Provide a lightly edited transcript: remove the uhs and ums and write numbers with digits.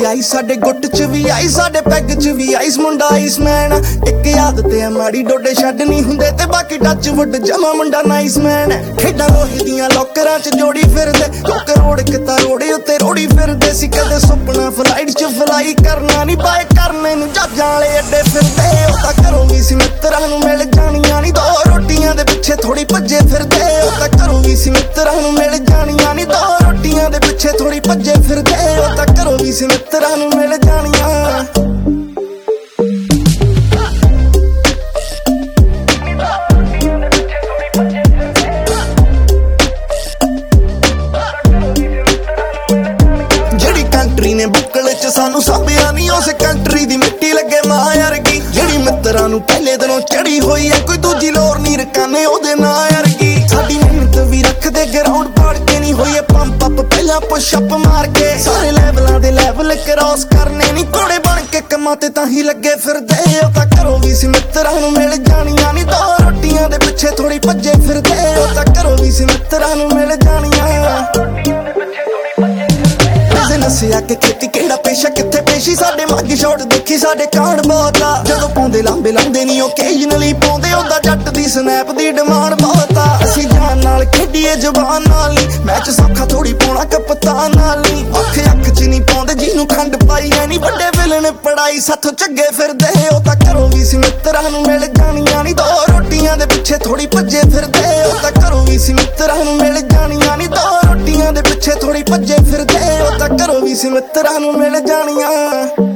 ਆਈ ਸਾਡੇ ਗੁੱਟ ਚ ਵੀ ਆਈ ਸਾਡੇ ਪੈਗ ਚ ਵੀ ਆਈਸ ਮੁੰਡਾ ਆਈਸਮੈਨ ਇੱਕ ਆਦਤ ਹੈ ਮਾੜੀ ਡੋਡੇ ਛੱਡ ਨਹੀਂ ਹੁੰਦੇ ਤੇ ਬਾਕੀ ਟੱਚ ਵੁੱਡ ਜਮਾ ਮੁੰਡਾ ਨਾਈਸਮੈਨ ਖੇਡਾਂ ਲੋਹੇ ਦੀਆਂ ਲੋਕਰਾਂ ਚ ਜੋੜੀ ਫਿਰਦੇ ਲੋਕ ਰੋੜ ਕਿਤਾ ਰੋੜੇ ਉੱਤੇ ਰੋੜੀ ਫਿਰਦੇ ਸੀ ਕਦੇ ਸੁਪਨਾ ਫਲਾਈਟ ਚ ਫਲਾਈ ਕਰਨਾ ਨਹੀਂ ਬਾਏ ਕਰਨੇ ਨੂੰ ਜੱਜਾਂ ਵਾਲੇ ਅੱਡੇ ਫਿਰਦੇ ਉਹ ਤਾਂ ਘਰੋਂ ਵੀ ਸੀ ਮਿੱਤਰਾਂ ਨੂੰ ਮਿਲ ਜਾਣੀਆਂ ਨਹੀਂ ਦੋ ਰੋਟੀਆਂ ਦੇ ਪਿੱਛੇ ਥੋੜੀ ਭੱਜੇ ਫਿਰਦੇ ਉਹ ਤਾਂ ਘਰੋਂ ਵੀ ਸੀ ਮਿੱਤਰਾਂ ਨੂੰ ਮਿਲ ਜਾਣੀਆਂ ਨਹੀਂ ਦੋ ਰੋਟੀਆਂ ਦੇ ਪਿੱਛੇ ਥੋੜੀ ਭੱਜੇ ਫਿਰਦੇ ਉਹ ਤਾਂ ਘਰੋਂ ਵੀ ਸੀ ਮਿੱਤਰਾਂ ਨੂੰ ਮਿਲ ਜਾਣੀਆਂ ਜਿਹੜੀ ਕੰਟਰੀ ਨੇ ਬੁੱਕਲ ਚ ਸਾਨੂੰ ਸਾਂਭਿਆ ਨਹੀਂ ਉਸ ਕੰਟਰੀ ਦੀ ਮਿੱਟੀ ਲੱਗੇ ਮਾਂ ਵਰਗੀ ਜਿਹੜੀ ਮਿੱਤਰਾਂ ਨੂੰ ਪਹਿਲੇ ਦਿਨੋਂ ਚੜੀ ਹੋਈ ਐ ਕੋਈ ਦੂਜੀ ਲੋਰ ਨਹੀਂ ਰਕਾਨੇ ਉਹਦੇ ਨਾਂ ਵਰਗੀ ਸਾਡੀ ਮਿਹਨਤ ਵੀ ਰੱਖਦੇ ਗਰਾਊਂਡ ਪਾੜ ਕੇ ਨਹੀਂ ਹੋਈ ਪੰਪ ਅਪ ਪਹਿਲਾਂ ਪੁਸ਼ ਅਪ ਮਾਰ ਕੇ ਸਾਰੇ ਲੈਵਲਾਂ ਦੇ ਲੈਵਲ ਕ੍ਰਾਸ ਕਰਨੇ ਨਹੀਂ ਕੋੜੇ ਬਣ ਕੇ ਕੰਮਾਂ ਤੇ ਤਾਂ ਹੀ ਲੱਗੇ ਫਿਰਦੇ ਉਹ ਤਾਂ ਘਰੋਂ ਵੀ ਸੀ ਮਿੱਤਰਾਂ ਨੂੰ ਮਿਲ ਜਾਣੀਆਂ ਨਹੀਂ ਦੋ ਰੋਟੀਆਂ ਦੇ ਪਿੱਛੇ ਥੋੜੀ ਭੱਜੇ ਫਿਰਦੇ ਉਹ ਤਾਂ ਘਰੋਂ ਵੀ ਸੀ ਮਿੱਤਰਾਂ ਨੂੰ ਮਿਲ ਜਾਣੀਆਂ ਨਸਿਆ ਕਿ ਖੇਤੀ ਕਿਹੜਾ ਪੇਸ਼ਾ ਕਿੱਥੇ ਪੇਸ਼ੀ ਸਾਡੇ ਮੱਗ ਸ਼ਾਟ ਦੇਖੀ ਸਾਡੇ ਕਾਂਡ ਬਹੁਤ ਆ ਜਦੋਂ ਪਾਉਂਦੇ ਲਾਂਬੇ ਲਾਉਂਦੇ ਨਹੀਂ ਓਕੇਜਨਲੀ ਪਾਉਂਦੇ ਉਹਦਾ ਜੱਟ ਦੀ ਸਨੈਪ ਦੀ ਡਿਮਾਂਡ ਬਹੁਤ ਆ ਅਸੀਂ ਜਾਨ ਨਾਲ ਖੇਡੀਏ ਜ਼ੁਬਾਨ ਨਾਲ ਨਹੀਂ ਮੈਚ ਸੌਖਾ ਥੋੜੀ ਪਾਉਣਾ ਕਪਤਾਨ ਨਾਲ ਨਹੀਂ ਅੱਖ ਚ ਨਹੀਂ ਪਾਉਂਦੇ ਜਿਹਨੂੰ ਖੰਡ ਪਾਈ ਐ ਨਹੀਂ ਵੱਡੇ ਵਿਲਨ ਪੜਾਈ ਸਾਥੋਂ ਚੱਗੇ ਫਿਰਦੇ ਉਹ ਤਾਂ ਘਰੋਂ ਵੀ ਸੀ ਮਿੱਤਰਾਂ ਨੂੰ ਮਿਲ ਜਾਣੀਆਂ ਨਹੀਂ ਦੋ ਰੋਟੀਆਂ ਦੇ ਪਿੱਛੇ ਥੋੜੀ ਭੱਜੇ ਫਿਰਦੇ ਉਹ ਤਾਂ ਘਰੋਂ ਵੀ ਸੀ ਮਿੱਤਰਾਂ ਨੂੰ ਮਿਲ ਜਾਣੀਆਂ ਨਹੀਂ ਦੋ ਰੋਟੀਆਂ ਦੇ ਪਿੱਛੇ ਥੋੜੀ ਭੱਜੇ ਫਿਰਦੇ ਉਹ ਤਾਂ ਘਰੋਂ ਵੀ ਸੀ ਮਿੱਤਰਾਂ ਨੂੰ ਮਿਲ ਜਾਣੀਆਂ